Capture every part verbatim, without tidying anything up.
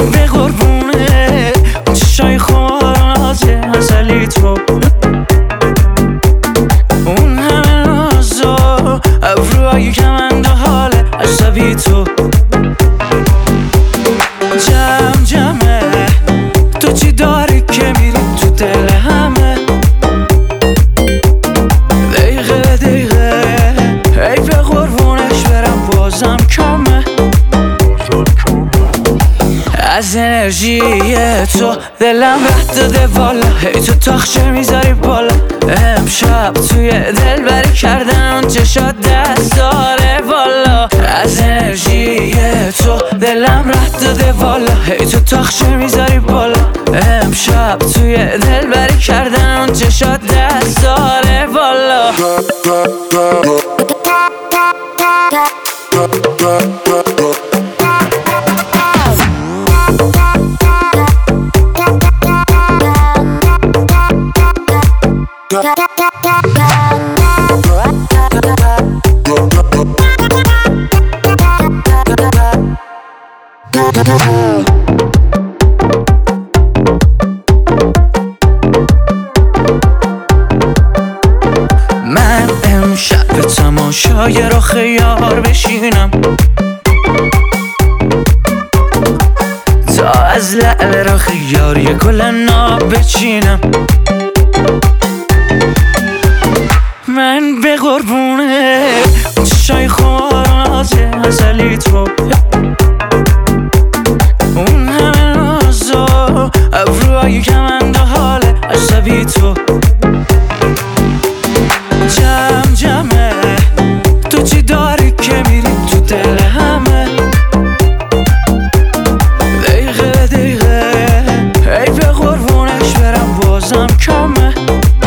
به قربونه اون چشای خوراز ازلی تو، اون همه نازا ابروهای کمند و حال عصبی تو. جمع جمعه تو چی داری که میری تو دل همه، دقیقه دقیقه ای به قربونش برم بازم کمه. از انرژی تو دلم رد داده والا، هی تو تاخچه میذاری بالا. امشب توی دل بری کردن اون چشات دست داره والا. از انرژی تو دلم رد داده والا، هی تو تاخچه میذاری بالا. امشب توی دل بری کردن اون چشات دست داره والا. من امشب به تماشای رخ یار بشینم، تا از لعل رخ یار یه گل ناب بچینم. من به قربونه اون چشای خوراز ازلی تو، اون همه نازا ابروهای کمند و حال عصبی تو. جمع جمعه تو چی داری که میری تو دل همه، دقیقه دقیقه ای به قربونش برم بازم کمه.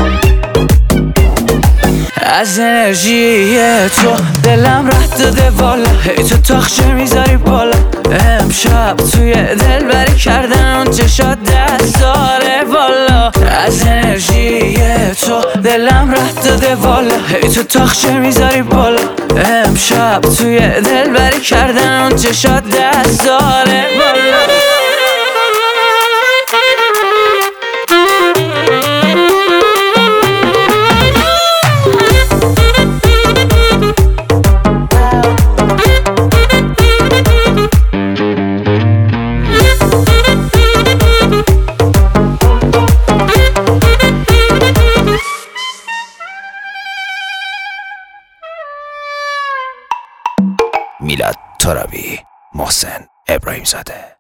از انرژی تو دلم رد داده والا، هی تو تاخچه میذاری بالا. امشب توی دل بری کردن اون چشات دست داره والا. از انرژی تو دلم رد داده والا، هی تو تاخچه میذاری بالا. امشب توی دل بری کردن اون چشات دست داره والا. میلاد طارمی، محسن ابراهیم زاده.